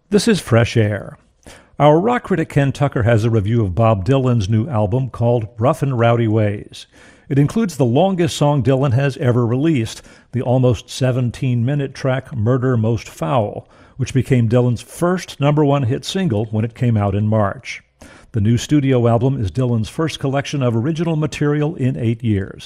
This is Fresh Air. Our rock critic Ken Tucker has a review of Bob Dylan's new album called Rough and Rowdy Ways. It includes the longest song Dylan has ever released, the almost 17-minute track Murder Most Foul, which became Dylan's first #1 hit single when it came out in March. The new studio album is Dylan's first collection of original material in 8 years.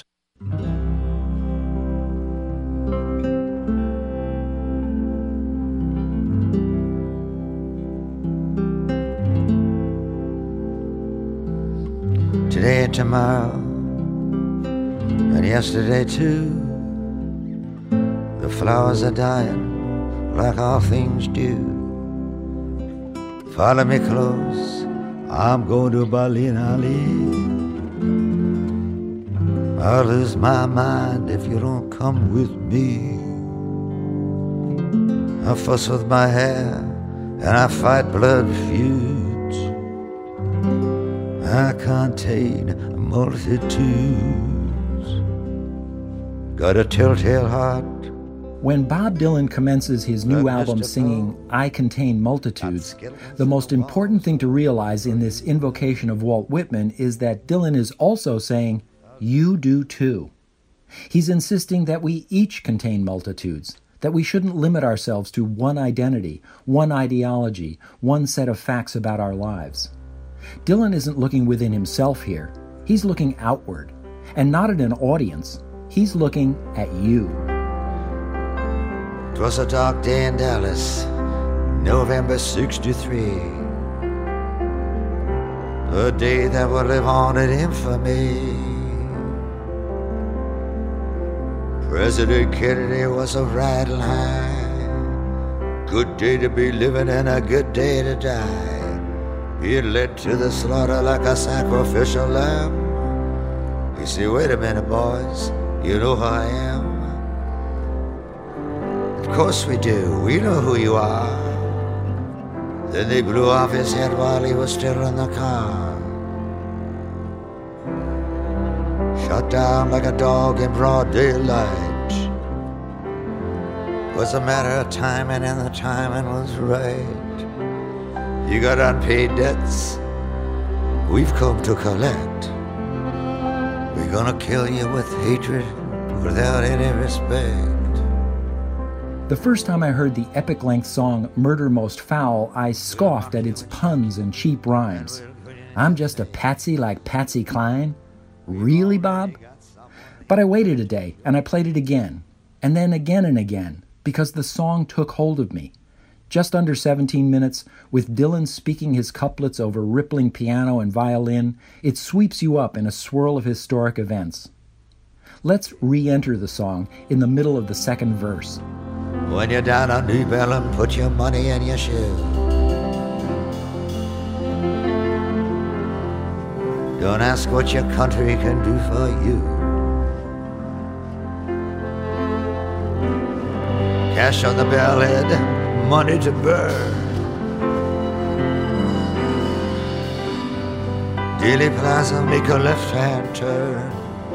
Today and tomorrow, and yesterday too, the flowers are dying like all things do. Follow me close, I'm going to Berlin, Ali. I'll lose my mind if you don't come with me. I fuss with my hair and I fight blood feuds. I contain multitudes. Got a telltale heart. When Bob Dylan commences his new album singing, I Contain Multitudes, the most important thing to realize in this invocation of Walt Whitman is that Dylan is also saying, you do too. He's insisting that we each contain multitudes, that we shouldn't limit ourselves to one identity, one ideology, one set of facts about our lives. Dylan isn't looking within himself here. He's looking outward, and not at an audience. He's looking at you. 'Twas a dark day in Dallas, November '63. A day that would live on in infamy. President Kennedy was a riding high. Good day to be living and a good day to die. He led to the slaughter like a sacrificial lamb. You see, wait a minute, boys, you know who I am? Of course we do, we know who you are. Then they blew off his head while he was still in the car. Shot down like a dog in broad daylight. Was a matter of timing, and the timing was right. You got unpaid debts, we've come to collect. We're gonna kill you with hatred without any respect. The first time I heard the epic-length song Murder Most Foul, I scoffed at its puns and cheap rhymes. I'm just a patsy like Patsy Cline? Really, Bob? But I waited a day, and I played it again, and then again and again, because the song took hold of me. Just under 17 minutes, with Dylan speaking his couplets over rippling piano and violin, it sweeps you up in a swirl of historic events. Let's re-enter the song in the middle of the second verse. When you're down on New Bellum, put your money in your shoe. Don't ask what your country can do for you. Cash on the bellhead, money to burn. Dealey Plaza, make a left-hand turn.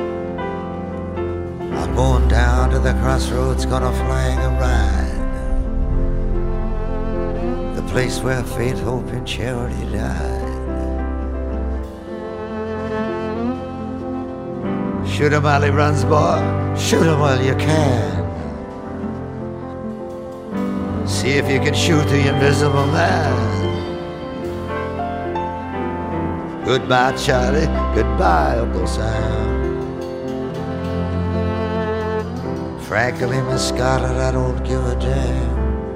I'm going down to the crossroads, gonna flag a ride. The place where faith, hope, and charity died. Shoot 'em while he runs, boy, shoot 'em while you can. See if you can shoot the invisible man. Goodbye, Charlie, goodbye, Uncle Sam. Frankly, Miss Scarlett, I don't give a damn.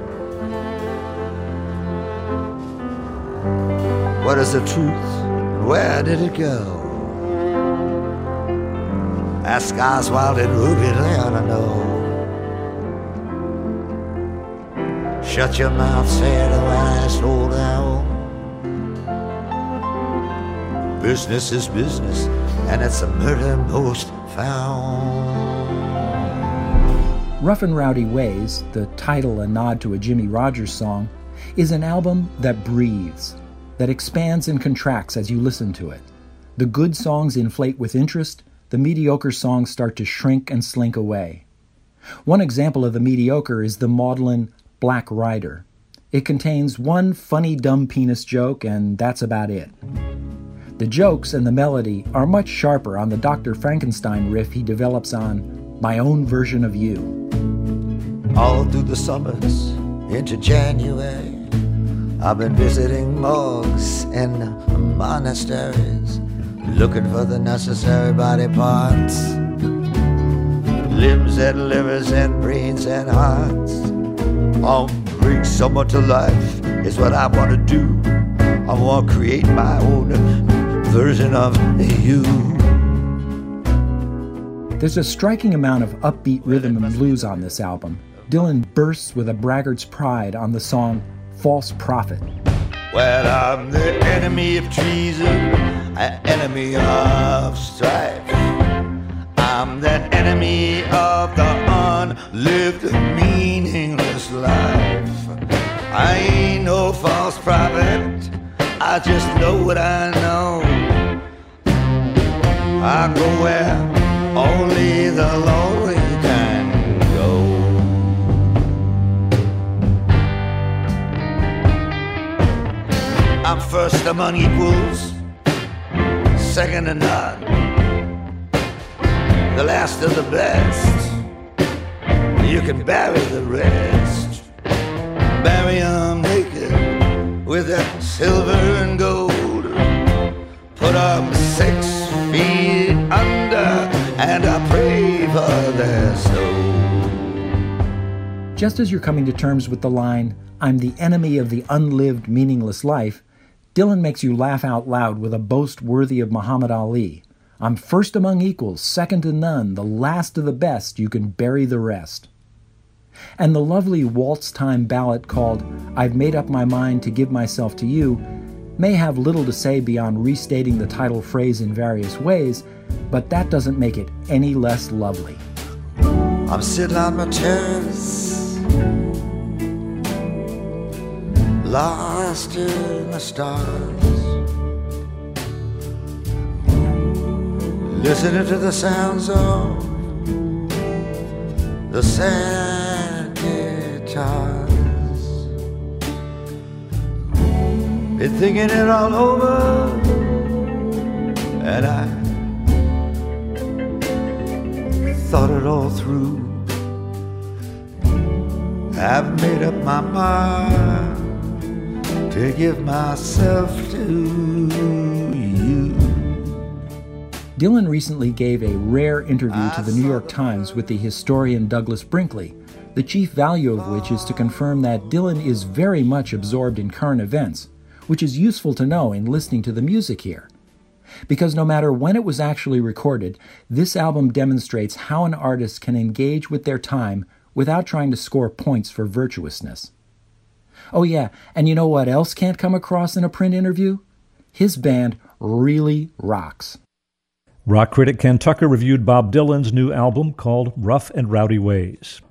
What is the truth? Where did it go? Ask Oswald and Ruby, they ought to know. Shut your mouth, say the last old owl. Business is business, and it's a murder most foul. Rough and Rowdy Ways, the title a nod to a Jimmy Rogers song, is an album that breathes, that expands and contracts as you listen to it. The good songs inflate with interest, the mediocre songs start to shrink and slink away. One example of the mediocre is the maudlin Black Rider. It contains one funny dumb penis joke, and that's about it. The jokes and the melody are much sharper on the Dr. Frankenstein riff he develops on My Own Version of You. All through the summers into January, I've been visiting morgues and monasteries, looking for the necessary body parts, limbs and livers and brains and hearts. I'll bring someone to life is what I want to do. I want to create my own version of you. There's a striking amount of upbeat rhythm and blues on this album. Dylan bursts with a braggart's pride on the song False Prophet. Well, I'm the enemy of treason, an enemy of strife. I'm the enemy of the unlived, meaningless life. I ain't no false prophet, I just know what I know. I go where only the lonely can go. I'm first among equals, second to none, the last of the best. You can bury the rest, bury 'em naked with that silver and gold. Put 'em 6 feet under, and I pray for their soul. Just as you're coming to terms with the line, I'm the enemy of the unlived, meaningless life, Dylan makes you laugh out loud with a boast worthy of Muhammad Ali. I'm first among equals, second to none, the last of the best, you can bury the rest. And the lovely waltz-time ballad called I've Made Up My Mind to Give Myself to You may have little to say beyond restating the title phrase in various ways, but that doesn't make it any less lovely. I'm sitting on my terrace, lost in the stars, listening to the sounds of the sad guitars. Been thinking it all over, and I thought it all through. I've made up my mind to give myself to you. Dylan recently gave a rare interview to the New York Times with the historian Douglas Brinkley, the chief value of which is to confirm that Dylan is very much absorbed in current events, which is useful to know in listening to the music here. Because no matter when it was actually recorded, this album demonstrates how an artist can engage with their time without trying to score points for virtuousness. Oh yeah, and you know what else can't come across in a print interview? His band really rocks. Rock critic Ken Tucker reviewed Bob Dylan's new album called Rough and Rowdy Ways.